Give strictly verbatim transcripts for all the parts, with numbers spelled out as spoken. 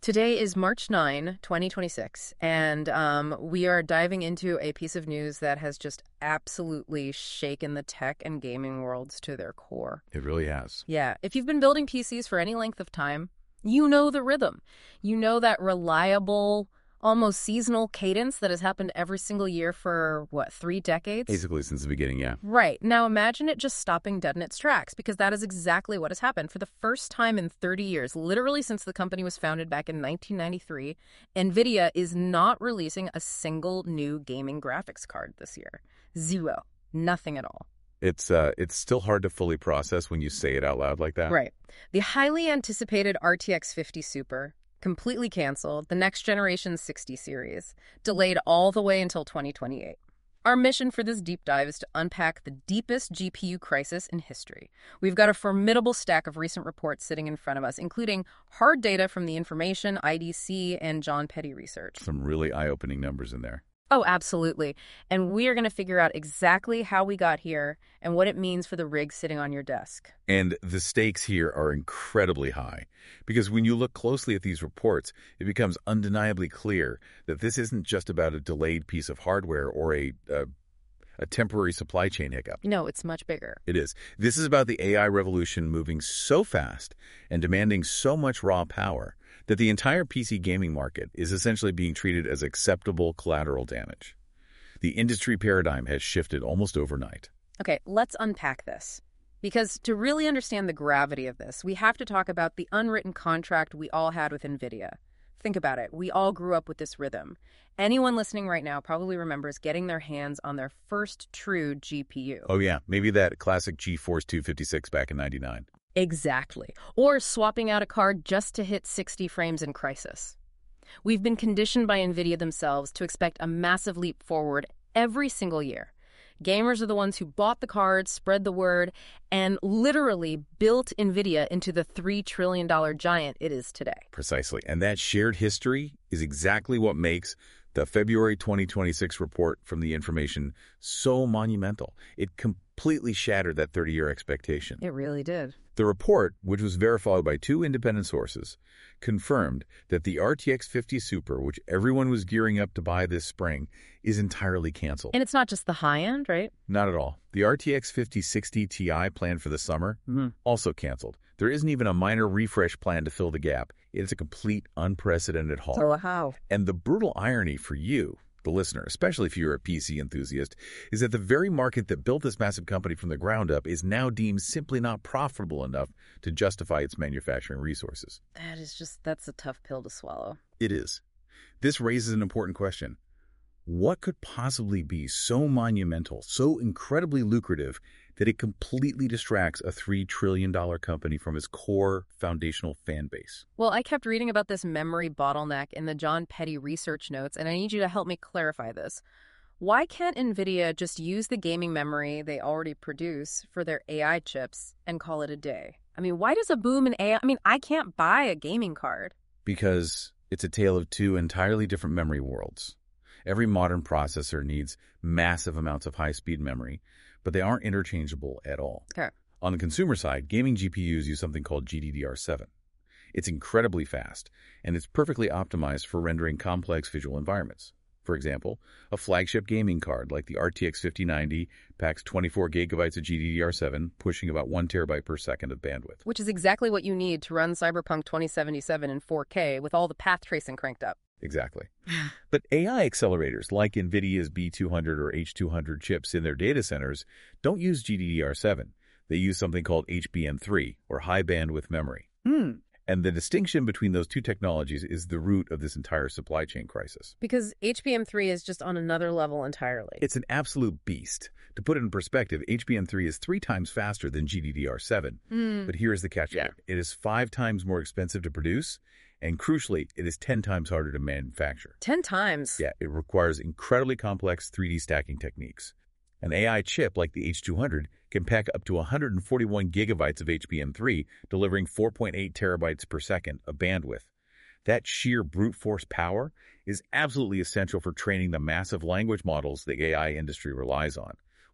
Today is March ninth, twenty twenty-six, and um, we are diving into a piece of news that has just absolutely shaken the tech and gaming worlds to their core. It really has. Yeah, if you've been building P Cs for any length of time, you know the rhythm. You know that reliable, almost seasonal cadence that has happened every single year for, what, three decades? Basically since the beginning, yeah. Right. Now imagine it just stopping dead in its tracks, because that is exactly what has happened. For the first time in thirty years, literally since the company was founded back in nineteen ninety-three, NVIDIA is not releasing a single new gaming graphics card this year. Zero. Nothing at all. It's uh, it's still hard to fully process when you say it out loud like that. Right. The highly anticipated R T X fifty Super, completely canceled, the next generation sixty series, delayed all the way until twenty twenty-eight. Our mission for this deep dive is to unpack the deepest G P U crisis in history. We've got a formidable stack of recent reports sitting in front of us, including hard data from the Information, I D C, and John Petty Research. Some really eye-opening numbers in there. Oh, absolutely. And we are going to figure out exactly how we got here and what it means for the rig sitting on your desk. And the stakes here are incredibly high, because when you look closely at these reports, it becomes undeniably clear that this isn't just about a delayed piece of hardware or a, a, a temporary supply chain hiccup. No, it's much bigger. It is. This is about the A I revolution moving so fast and demanding so much raw power that the entire P C gaming market is essentially being treated as acceptable collateral damage. The industry paradigm has shifted almost overnight. Okay, let's unpack this. Because to really understand the gravity of this, we have to talk about the unwritten contract we all had with NVIDIA. Think about it. We all grew up with this rhythm. Anyone listening right now probably remembers getting their hands on their first true G P U. Oh yeah, maybe that classic GeForce two fifty-six back in ninety-nine. Exactly. Or swapping out a card just to hit sixty frames in Crysis. We've been conditioned by NVIDIA themselves to expect a massive leap forward every single year. Gamers are the ones who bought the cards, spread the word, and literally built NVIDIA into the three trillion dollars giant it is today. Precisely. And that shared history is exactly what makes the February twenty twenty-six report from the Information so monumental. It completely shattered that thirty-year expectation. It really did. The report, which was verified by two independent sources, confirmed that the R T X fifty Super, which everyone was gearing up to buy this spring, is entirely canceled. And it's not just the high end, right? Not at all. The R T X fifty sixty Ti planned for the summer, Mm-hmm. also canceled. There isn't even a minor refresh plan to fill the gap. It's a complete unprecedented halt. So how? And the brutal irony for you, the listener, especially if you're a P C enthusiast, is that the very market that built this massive company from the ground up is now deemed simply not profitable enough to justify its manufacturing resources. That is just, that's a tough pill to swallow. It is. This raises an important question. What could possibly be so monumental, so incredibly lucrative, that it completely distracts a three trillion dollars company from its core foundational fan base? Well, I kept reading about this memory bottleneck in the John Petty research notes, and I need you to help me clarify this. Why can't NVIDIA just use the gaming memory they already produce for their A I chips and call it a day? I mean, why does a boom in A I... I mean, I can't buy a gaming card. Because it's a tale of two entirely different memory worlds. Every modern processor needs massive amounts of high-speed memory, but they aren't interchangeable at all. Okay. On the consumer side, gaming G P Us use something called G D D R seven. It's incredibly fast, and it's perfectly optimized for rendering complex visual environments. For example, a flagship gaming card like the R T X fifty ninety packs twenty-four gigabytes of G D D R seven, pushing about one terabyte per second of bandwidth. Which is exactly what you need to run Cyberpunk twenty seventy-seven in four K with all the path tracing cranked up. Exactly. But A I accelerators like NVIDIA's B two hundred or H two hundred chips in their data centers don't use G D D R seven. They use something called H B M three, or high bandwidth memory. Hmm. And the distinction between those two technologies is the root of this entire supply chain crisis. Because H B M three is just on another level entirely. It's an absolute beast. To put it in perspective, H B M three is three times faster than G D D R seven. Mm. But here's the catch. Yeah. It is five times more expensive to produce, and crucially, it is ten times harder to manufacture. Ten times? Yeah, it requires incredibly complex three D stacking techniques. An A I chip like the H two hundred can pack up to one hundred forty-one gigabytes of H B M three, delivering four point eight terabytes per second of bandwidth. That sheer brute force power is absolutely essential for training the massive language models the A I industry relies on,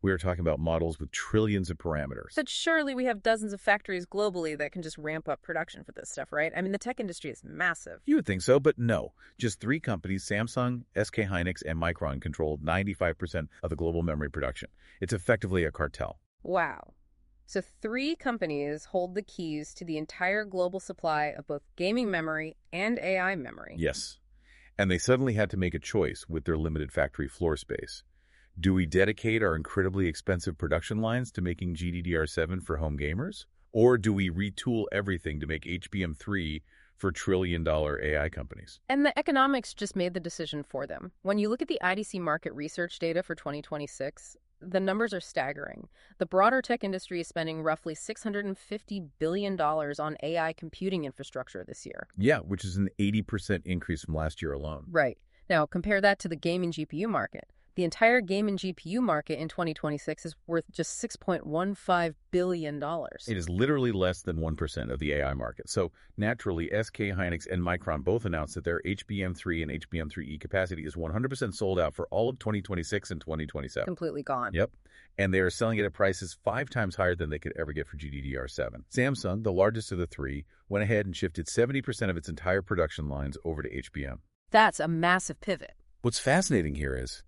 We are talking about models with trillions of parameters. But surely we have dozens of factories globally that can just ramp up production for this stuff, right? I mean, the tech industry is massive. You would think so, but no. Just three companies, Samsung, S K Hynix, and Micron, control ninety-five percent of the global memory production. It's effectively a cartel. Wow. So three companies hold the keys to the entire global supply of both gaming memory and A I memory. Yes. And they suddenly had to make a choice with their limited factory floor space. Do we dedicate our incredibly expensive production lines to making G D D R seven for home gamers? Or do we retool everything to make H B M three for trillion-dollar A I companies? And the economics just made the decision for them. When you look at the I D C market research data for twenty twenty-six, the numbers are staggering. The broader tech industry is spending roughly six hundred fifty billion dollars on A I computing infrastructure this year. Yeah, which is an eighty percent increase from last year alone. Right. Now, compare that to the gaming G P U market. The entire gaming G P U market in twenty twenty-six is worth just six point one five billion dollars. It is literally less than one percent of the A I market. So naturally, S K Hynix and Micron both announced that their H B M three and H B M three E capacity is one hundred percent sold out for all of twenty twenty-six and twenty twenty-seven. Completely gone. Yep. And they are selling it at prices five times higher than they could ever get for G D D R seven. Samsung, the largest of the three, went ahead and shifted seventy percent of its entire production lines over to H B M. That's a massive pivot. What's fascinating here is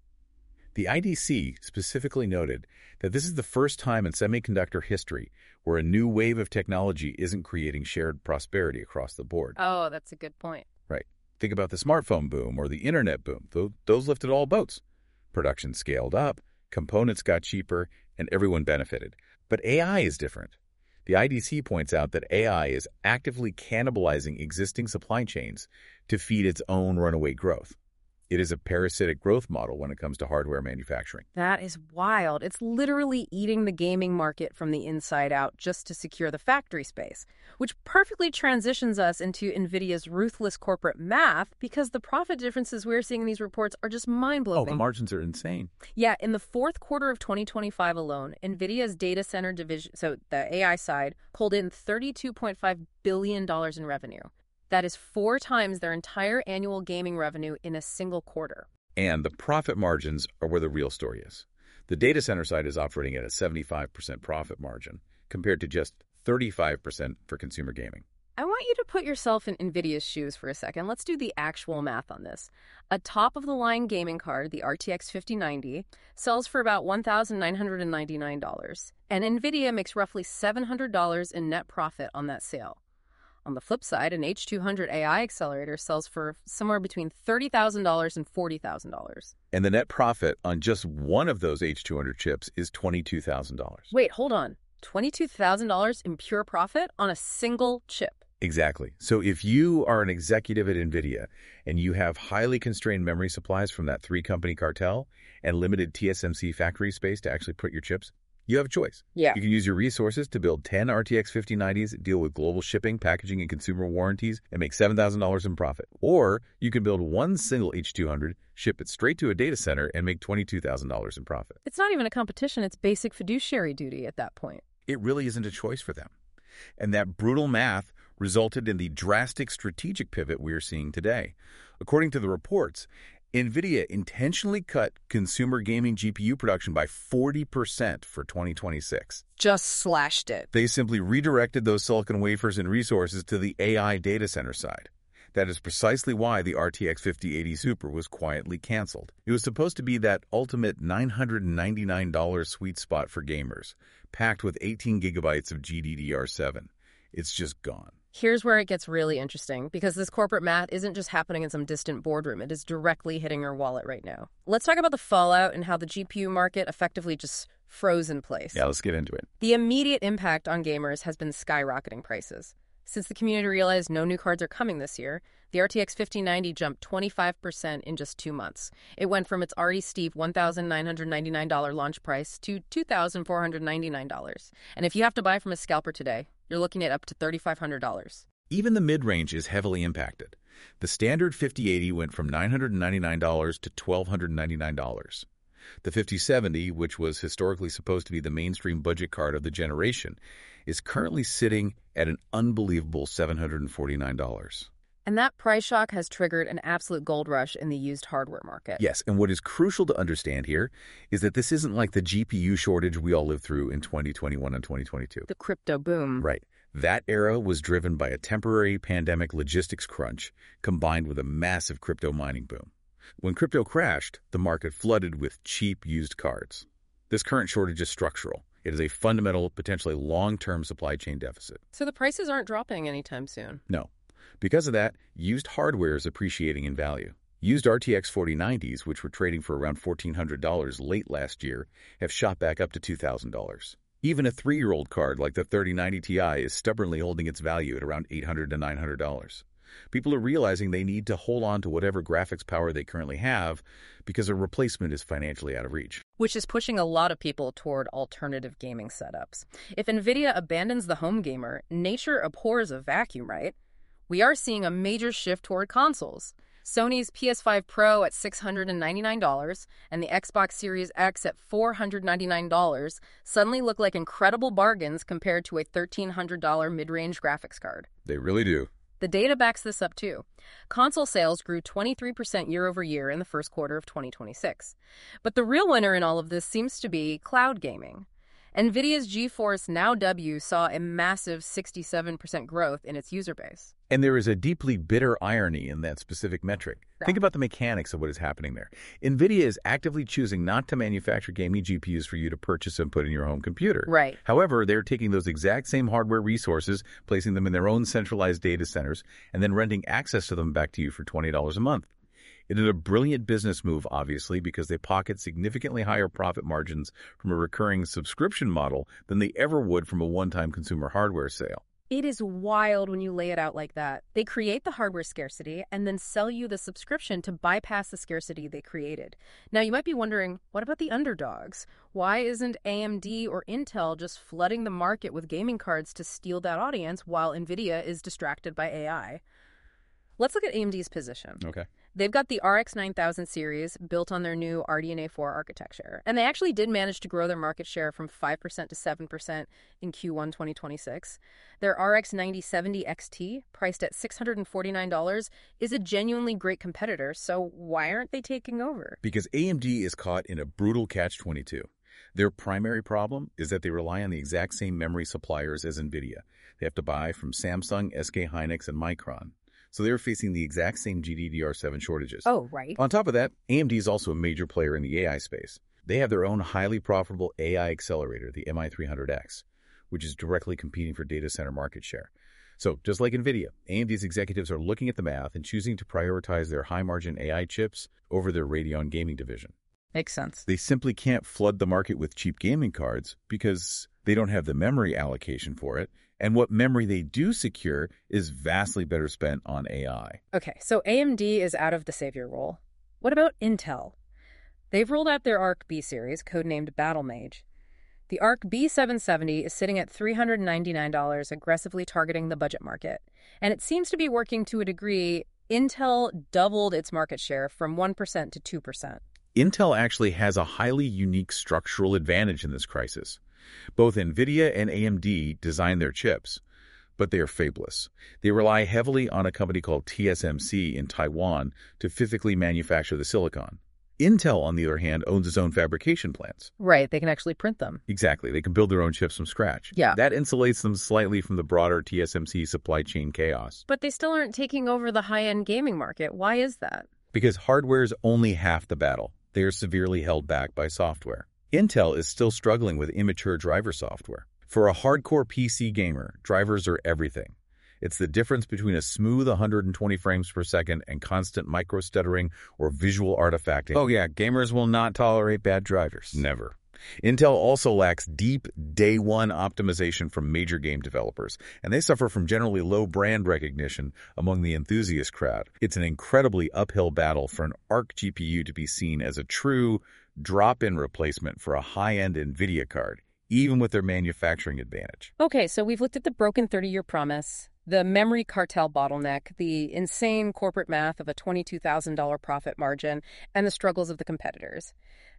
the I D C specifically noted that this is the first time in semiconductor history where a new wave of technology isn't creating shared prosperity across the board. Oh, that's a good point. Right. Think about the smartphone boom or the internet boom. Those lifted all boats. Production scaled up, components got cheaper, and everyone benefited. But A I is different. The I D C points out that A I is actively cannibalizing existing supply chains to feed its own runaway growth. It is a parasitic growth model when it comes to hardware manufacturing. That is wild. It's literally eating the gaming market from the inside out just to secure the factory space, which perfectly transitions us into NVIDIA's ruthless corporate math because the profit differences we're seeing in these reports are just mind-blowing. Oh, the margins are insane. Yeah, in the fourth quarter of twenty twenty-five alone, NVIDIA's data center division, so the A I side, pulled in thirty-two point five billion dollars in revenue. That is four times their entire annual gaming revenue in a single quarter. And the profit margins are where the real story is. The data center side is operating at a seventy-five percent profit margin, compared to just thirty-five percent for consumer gaming. I want you to put yourself in NVIDIA's shoes for a second. Let's do the actual math on this. A top-of-the-line gaming card, the R T X fifty ninety, sells for about one thousand nine hundred ninety-nine dollars, and NVIDIA makes roughly seven hundred dollars in net profit on that sale. On the flip side, an H two hundred A I accelerator sells for somewhere between thirty thousand dollars and forty thousand dollars. And the net profit on just one of those H two hundred chips is twenty-two thousand dollars. Wait, hold on. twenty-two thousand dollars in pure profit on a single chip. Exactly. So if you are an executive at NVIDIA and you have highly constrained memory supplies from that three-company cartel and limited T S M C factory space to actually put your chips, you have a choice. Yeah. You can use your resources to build ten R T X fifty nineties, deal with global shipping, packaging, and consumer warranties, and make seven thousand dollars in profit. Or you can build one single H two hundred, ship it straight to a data center, and make twenty-two thousand dollars in profit. It's not even a competition. It's basic fiduciary duty at that point. It really isn't a choice for them. And that brutal math resulted in the drastic strategic pivot we are seeing today. According to the reports, NVIDIA intentionally cut consumer gaming G P U production by forty percent for twenty twenty-six. Just slashed it. They simply redirected those silicon wafers and resources to the A I data center side. That is precisely why the R T X fifty eighty Super was quietly canceled. It was supposed to be that ultimate nine hundred ninety-nine dollars sweet spot for gamers, packed with eighteen gigabytes of G D D R seven. It's just gone. Here's where it gets really interesting, because this corporate math isn't just happening in some distant boardroom. It is directly hitting your wallet right now. Let's talk about the fallout and how the G P U market effectively just froze in place. Yeah, let's get into it. The immediate impact on gamers has been skyrocketing prices. Since the community realized no new cards are coming this year, the R T X fifty ninety jumped twenty-five percent in just two months. It went from its already steep one thousand nine hundred ninety-nine dollars launch price to two thousand four hundred ninety-nine dollars. And if you have to buy from a scalper today, you're looking at up to three thousand five hundred dollars. Even the mid-range is heavily impacted. The standard fifty eighty went from nine hundred ninety-nine dollars to one thousand two hundred ninety-nine dollars. The fifty seventy, which was historically supposed to be the mainstream budget card of the generation, is currently sitting at an unbelievable seven hundred forty-nine dollars. And that price shock has triggered an absolute gold rush in the used hardware market. Yes, and what is crucial to understand here is that this isn't like the G P U shortage we all lived through in twenty twenty-one and twenty twenty-two. The crypto boom. Right. That era was driven by a temporary pandemic logistics crunch combined with a massive crypto mining boom. When crypto crashed, the market flooded with cheap used cards. This current shortage is structural. It is a fundamental, potentially long-term supply chain deficit. So the prices aren't dropping anytime soon. No. Because of that, used hardware is appreciating in value. Used R T X forty nineties, which were trading for around fourteen hundred dollars late last year, have shot back up to two thousand dollars. Even a three-year-old card like the thirty ninety Ti is stubbornly holding its value at around eight hundred to nine hundred dollars. People are realizing they need to hold on to whatever graphics power they currently have because a replacement is financially out of reach. Which is pushing a lot of people toward alternative gaming setups. If NVIDIA abandons the home gamer, nature abhors a vacuum, right? We are seeing a major shift toward consoles. Sony's P S five Pro at six hundred ninety-nine dollars and the Xbox Series X at four hundred ninety-nine dollars suddenly look like incredible bargains compared to a thirteen hundred dollars mid-range graphics card. They really do. The data backs this up too. Console sales grew twenty-three percent year over year in the first quarter of twenty twenty-six. But the real winner in all of this seems to be cloud gaming. NVIDIA's GeForce Now W saw a massive sixty-seven percent growth in its user base. And there is a deeply bitter irony in that specific metric. Yeah. Think about the mechanics of what is happening there. NVIDIA is actively choosing not to manufacture gaming G P Us for you to purchase and put in your home computer. Right. However, they're taking those exact same hardware resources, placing them in their own centralized data centers, and then renting access to them back to you for twenty dollars a month. It is a brilliant business move, obviously, because they pocket significantly higher profit margins from a recurring subscription model than they ever would from a one-time consumer hardware sale. It is wild when you lay it out like that. They create the hardware scarcity and then sell you the subscription to bypass the scarcity they created. Now, you might be wondering, what about the underdogs? Why isn't A M D or Intel just flooding the market with gaming cards to steal that audience while NVIDIA is distracted by A I? Let's look at A M D's position. Okay. They've got the R X nine thousand series built on their new R D N A four architecture, and they actually did manage to grow their market share from five percent to seven percent in Q one twenty twenty-six. Their R X ninety seventy X T, priced at six hundred forty-nine dollars, is a genuinely great competitor, so why aren't they taking over? Because A M D is caught in a brutal catch twenty-two. Their primary problem is that they rely on the exact same memory suppliers as NVIDIA. They have to buy from Samsung, S K Hynix, and Micron. So they're facing the exact same G D D R seven shortages. Oh, right. On top of that, A M D is also a major player in the A I space. They have their own highly profitable A I accelerator, the M I three hundred X, which is directly competing for data center market share. So just like NVIDIA, A M D's executives are looking at the math and choosing to prioritize their high-margin A I chips over their Radeon gaming division. Makes sense. They simply can't flood the market with cheap gaming cards because they don't have the memory allocation for it. And what memory they do secure is vastly better spent on A I. Okay, so A M D is out of the savior role. What about Intel? They've rolled out their Arc B series, codenamed Battle Mage. The Arc B seven seventy is sitting at three hundred ninety-nine dollars, aggressively targeting the budget market. And it seems to be working to a degree. Intel doubled its market share from one percent to two percent. Intel actually has a highly unique structural advantage in this crisis. Both NVIDIA and A M D design their chips, but they are fabless. They rely heavily on a company called T S M C in Taiwan to physically manufacture the silicon. Intel, on the other hand, owns its own fabrication plants. Right, they can actually print them. Exactly. They can build their own chips from scratch. Yeah. That insulates them slightly from the broader T S M C supply chain chaos. But they still aren't taking over the high-end gaming market. Why is that? Because hardware is only half the battle. They are severely held back by software. Intel is still struggling with immature driver software. For a hardcore P C gamer, drivers are everything. It's the difference between a smooth one hundred twenty frames per second and constant micro-stuttering or visual artifacting. Oh yeah, gamers will not tolerate bad drivers. Never. Intel also lacks deep, day one optimization from major game developers, and they suffer from generally low brand recognition among the enthusiast crowd. It's an incredibly uphill battle for an Arc G P U to be seen as a true drop-in replacement for a high-end NVIDIA card, even with their manufacturing advantage. Okay, so we've looked at the broken thirty-year promise, the memory cartel bottleneck, the insane corporate math of a twenty-two thousand dollars profit margin, and the struggles of the competitors.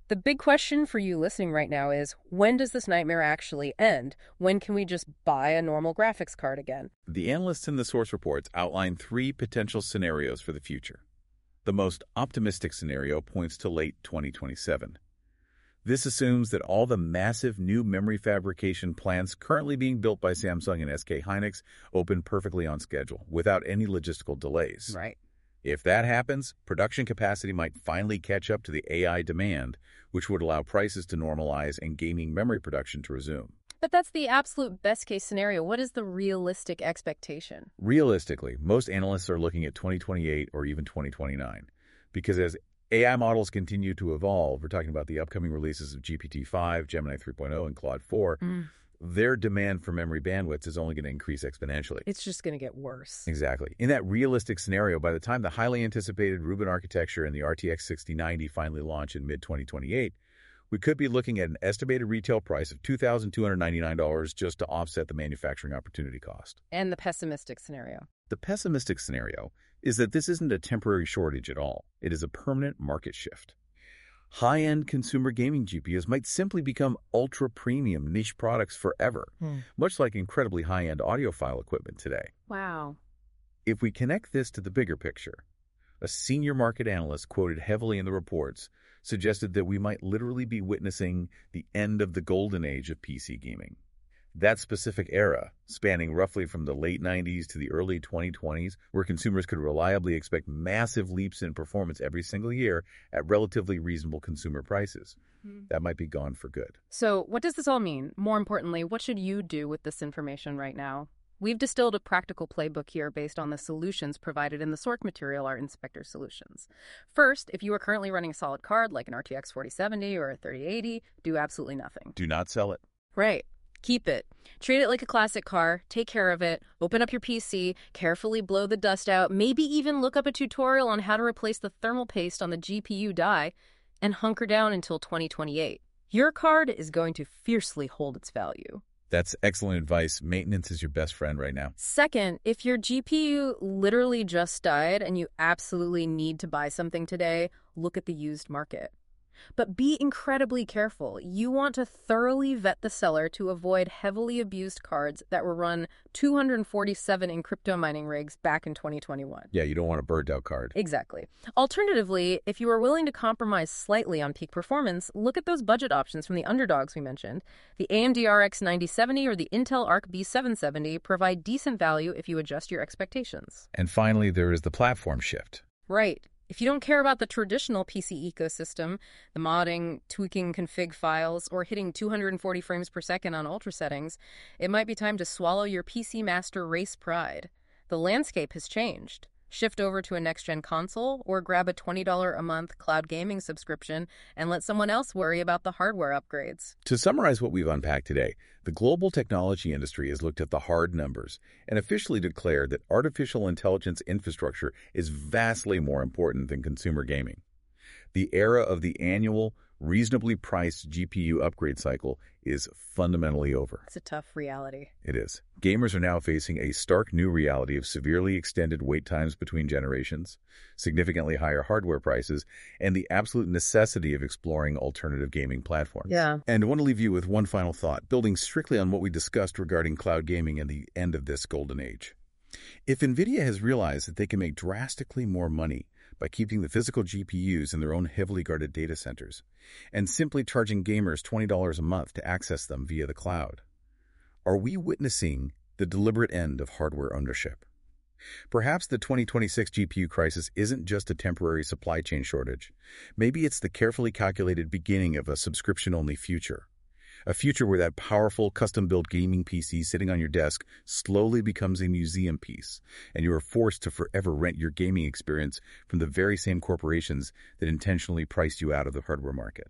The big question for you listening right now is, when does this nightmare actually end? When can we just buy a normal graphics card again? The analysts in the source reports outline three potential scenarios for the future. The most optimistic scenario points to late twenty twenty-seven. This assumes that all the massive new memory fabrication plants currently being built by Samsung and S K Hynix open perfectly on schedule, without any logistical delays. Right. If that happens, production capacity might finally catch up to the A I demand, which would allow prices to normalize and gaming memory production to resume. But that's the absolute best-case scenario. What is the realistic expectation? Realistically, most analysts are looking at twenty twenty-eight or even twenty twenty-nine, because as A I models continue to evolve, we're talking about the upcoming releases of G P T five, Gemini three point oh, and Claude four, Mm. their demand for memory bandwidth is only going to increase exponentially. It's just going to get worse. Exactly. In that realistic scenario, by the time the highly anticipated Rubin architecture and the R T X sixty ninety finally launch in mid twenty twenty-eight, we could be looking at an estimated retail price of two thousand two hundred ninety-nine dollars just to offset the manufacturing opportunity cost. And the pessimistic scenario. The pessimistic scenario is that this isn't a temporary shortage at all. It is a permanent market shift. High-end consumer gaming G P Us might simply become ultra-premium niche products forever, Hmm. much like incredibly high-end audiophile equipment today. Wow. If we connect this to the bigger picture, a senior market analyst quoted heavily in the reports suggested that we might literally be witnessing the end of the golden age of P C gaming. That specific era, spanning roughly from the late nineties to the early twenty twenties, where consumers could reliably expect massive leaps in performance every single year at relatively reasonable consumer prices. Hmm. That might be gone for good. So what does this all mean? More importantly, what should you do with this information right now? We've distilled a practical playbook here based on the solutions provided in the source material, our Inspector Solutions. First, if you are currently running a solid card like an R T X forty seventy or a thirty eighty, do absolutely nothing. Do not sell it. Right. Keep it. Treat it like a classic car, take care of it, open up your P C, carefully blow the dust out, maybe even look up a tutorial on how to replace the thermal paste on the G P U die, and hunker down until twenty twenty-eight. Your card is going to fiercely hold its value. That's excellent advice. Maintenance is your best friend right now. Second, if your G P U literally just died and you absolutely need to buy something today, look at the used market. But be incredibly careful. You want to thoroughly vet the seller to avoid heavily abused cards that were run two hundred forty-seven in crypto mining rigs back in twenty twenty-one. Yeah, you don't want a burned out card. Exactly. Alternatively, if you are willing to compromise slightly on peak performance, look at those budget options from the underdogs we mentioned. The A M D R X ninety seventy or the Intel Arc B seven seventy provide decent value if you adjust your expectations. And finally, there is the platform shift. Right. If you don't care about the traditional P C ecosystem, the modding, tweaking config files, or hitting two hundred forty frames per second on ultra settings, it might be time to swallow your P C master race pride. The landscape has changed. Shift over to a next-gen console or grab a twenty dollars a month cloud gaming subscription and let someone else worry about the hardware upgrades. To summarize what we've unpacked today, the global technology industry has looked at the hard numbers and officially declared that artificial intelligence infrastructure is vastly more important than consumer gaming. The era of the annual, reasonably priced G P U upgrade cycle is fundamentally over. It's a tough reality. It is. Gamers are now facing a stark new reality of severely extended wait times between generations, significantly higher hardware prices, and the absolute necessity of exploring alternative gaming platforms. Yeah. And I want to leave you with one final thought, building strictly on what we discussed regarding cloud gaming and the end of this golden age. If NVIDIA has realized that they can make drastically more money by keeping the physical G P Us in their own heavily guarded data centers and simply charging gamers twenty dollars a month to access them via the cloud, are we witnessing the deliberate end of hardware ownership? Perhaps the twenty twenty-six G P U crisis isn't just a temporary supply chain shortage. Maybe it's the carefully calculated beginning of a subscription-only future. A future where that powerful, custom-built gaming P C sitting on your desk slowly becomes a museum piece, and you are forced to forever rent your gaming experience from the very same corporations that intentionally priced you out of the hardware market.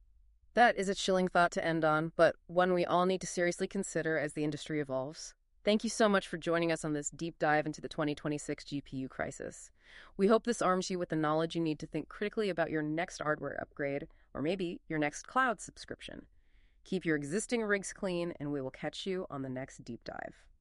That is a chilling thought to end on, but one we all need to seriously consider as the industry evolves. Thank you so much for joining us on this deep dive into the twenty twenty-six G P U crisis. We hope this arms you with the knowledge you need to think critically about your next hardware upgrade, or maybe your next cloud subscription. Keep your existing rigs clean, and we will catch you on the next deep dive.